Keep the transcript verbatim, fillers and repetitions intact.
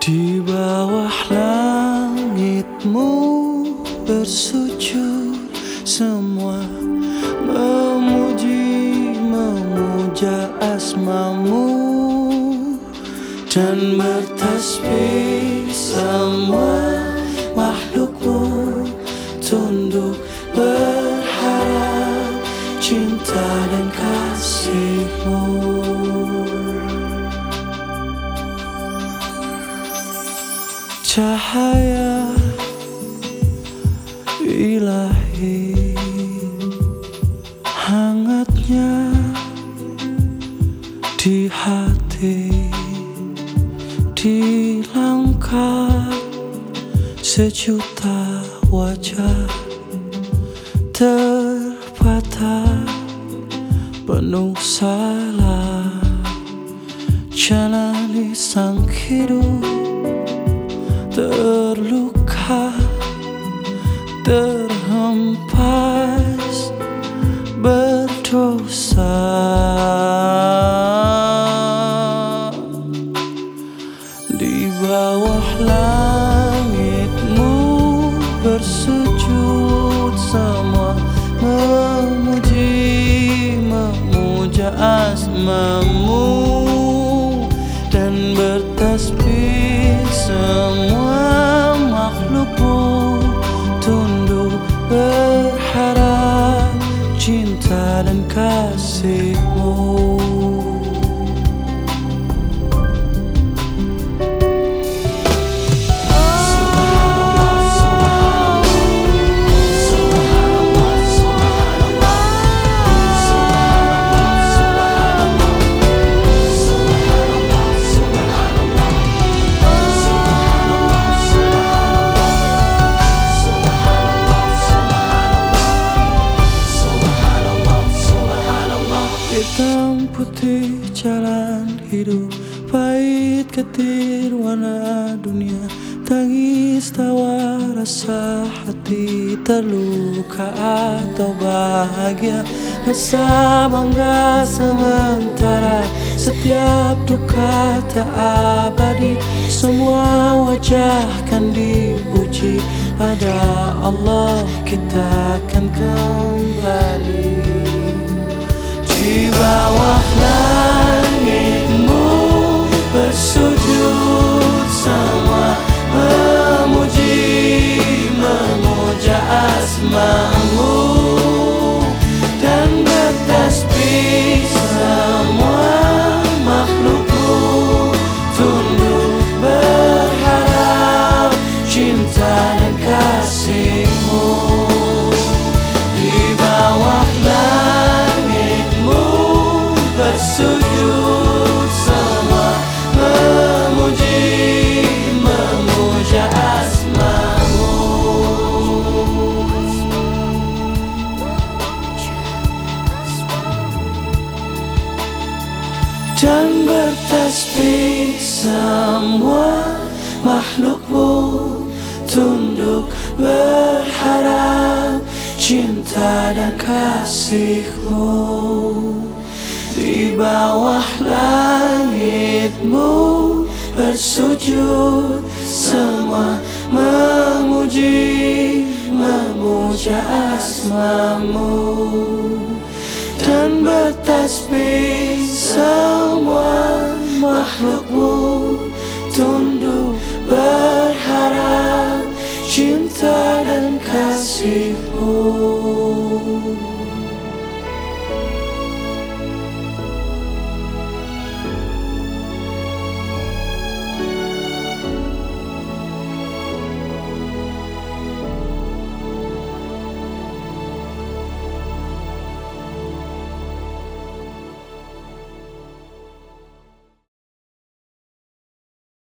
Di bawah langitmu bersujud, semua memuji, memuja asmamu, dan bertasbih semua makhlukmu, tunduk berharap cinta dan kasihmu. Cahaya ilahi, hangatnya di hati, di langkah sejuta wajah terpatah penuh salah, jalani sang hidup terluka, terhempas berdosa. Di bawah langitmu bersujud, semua memuji, memuja asmamu, dan bertasbih semua makhlukmu, tunduk berharap cinta dan kasihmu. Hitam putih jalan hidup, pahit getir warna dunia, tangis tawa rasa hati, terluka atau bahagia, rasa bangga sementara, setiap duka tak abadi, semua wajah kan dipuji, pada Allah kita akan kembali. Di bawah langitmu bersujud, semua memuji, memuja asmamu, dan bertasbih semua makhlukmu, tunduk berharap cinta dan kasihmu. Di bawah bersujud, semua memuji, memuja asmamu, dan bertasbih semua makhlukmu, tunduk berharap cinta dan kasihmu. Di bawah langitmu bersujud, semua memuji, memuja asmamu, dan bertasbih semua makhlukmu, tunduk berharap cinta dan kasihmu.